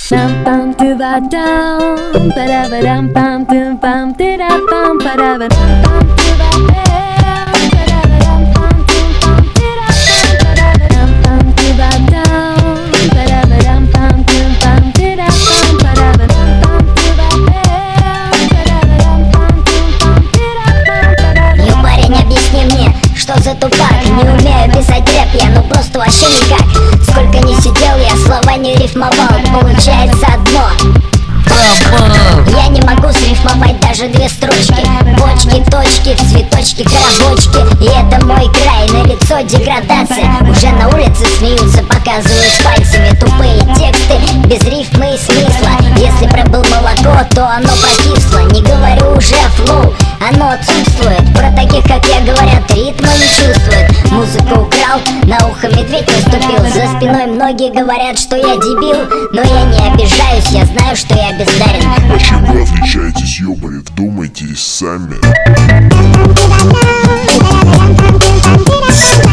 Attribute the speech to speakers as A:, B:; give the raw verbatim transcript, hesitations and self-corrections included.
A: Ram pam tu ba dum, ba da ba dum pam tu pam ti da pam ba da ba dum pam tu ba dum, ba da ba dum pam tu pam ti da pam ba da ba dum pam tu ba dum, ba da ba dum pam tu pam ti da pam ba da ba dum pam tu ba dum, ba da ba dum pam tu pam ti da pam ba da ba.
B: Ё, парень, объясни мне, что за тупак? Не умею писать рэп, я ну просто вообще никак. Сколько не сидел я, слова не рифмовал, получается одно. Я не могу срифмовать даже две строчки. Бочки, точки, цветочки, коробочки. И это мой край, на лицо деградация. Уже на улице смеются, показывают пальцами тупые тексты без рифмы и смысла. Если пробыл молоко, то оно прокисло. Не говорю уже о флоу, оно отсутствует. Про таких, как я, говорят, ритма не чувствует. Музыку украл, на ухо медведь наступил. За спиной многие говорят, что я дебил, но я не обижаюсь, я знаю, что я бездарен.
C: А чем вы отличаетесь, ёбари, вдумайтесь сами.